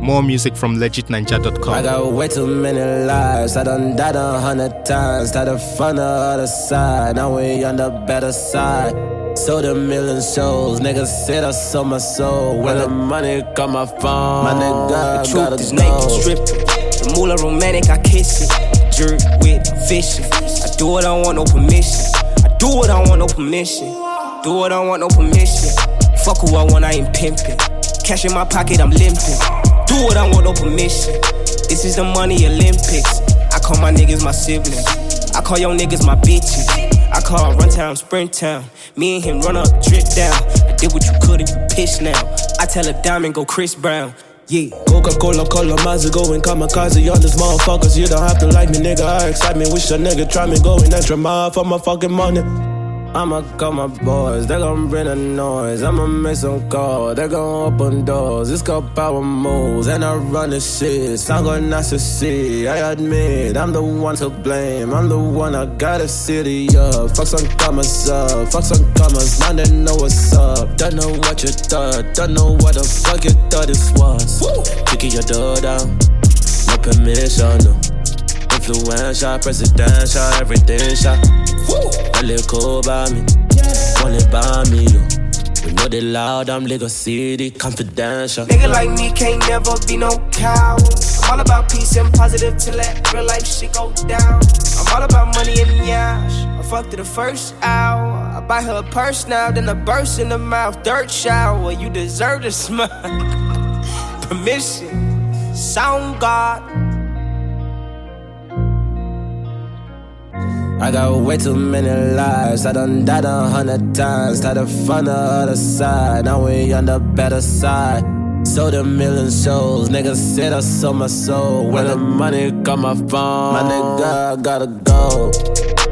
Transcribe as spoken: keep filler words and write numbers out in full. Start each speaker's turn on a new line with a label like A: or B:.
A: More music from legit ninja dot com.
B: I got way too many lives. I done died a hundred times. Started from the other side. Now we on the better side. Sold a million shows. Niggas said I sold my soul. When the money got my phone, my nigga,
C: the truth
B: gotta
C: is
B: go.
C: naked stripping. The moolah romantic, I kiss it. Jerk with fishing. I do it, I don't want no permission. I do it, I don't want no permission. Do it, I don't want no permission. Fuck who I want, I ain't pimping. Cash in my pocket, I'm limping. Do it, I don't want no permission. This is the money Olympics. I call my niggas my siblings. I call your niggas my bitches. I call run town, sprint town. Me and him run up, drip down. I did what you could and you piss now. I tell a diamond, go Chris Brown. Yeah.
B: Coca-Cola, color, Mazda, going kamikaze on these motherfuckers. You don't have to like me, nigga, I excite me. Wish a nigga try me, going extra mile for my fucking money. I'ma call my boys, they gon' bring the noise. I'ma make some calls, they gon' open doors. It's called power moves, and I run the shit. Sound good not to see, I admit I'm the one to blame. I'm the one, I got a city up. Fuck some commas up, fuck some commas, man, they know what's up. Don't know what you thought, don't know what the fuck you thought this was. Kicking your door down, no permission, no. Influential, presidential, everything shot. A little cool by me, want it by me, yo. We know they loud, I'm Lagos City, confidential.
C: Nigga like me can't never be no coward. I'm all about peace and positive to let real life shit go down. I'm all about money and yash. I fucked her the first hour. I buy her a purse now, then a burst in the mouth. Dirt shower, you deserve to smile. Permission, sound God.
B: I got way too many lives. I done died a hundred times. Started from the other side. Now we on the better side. Sold a million shows. Niggas said I sold my soul. When the money got my phone, my nigga, gotta go.